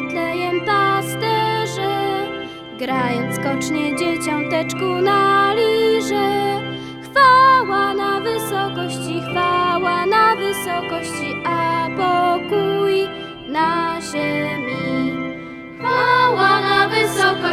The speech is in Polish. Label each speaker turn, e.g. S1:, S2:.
S1: Betlejem pasterze, grając skocznie dzieciąteczku na lirze. Chwała na wysokości, a pokój na ziemi. Chwała na wysokości,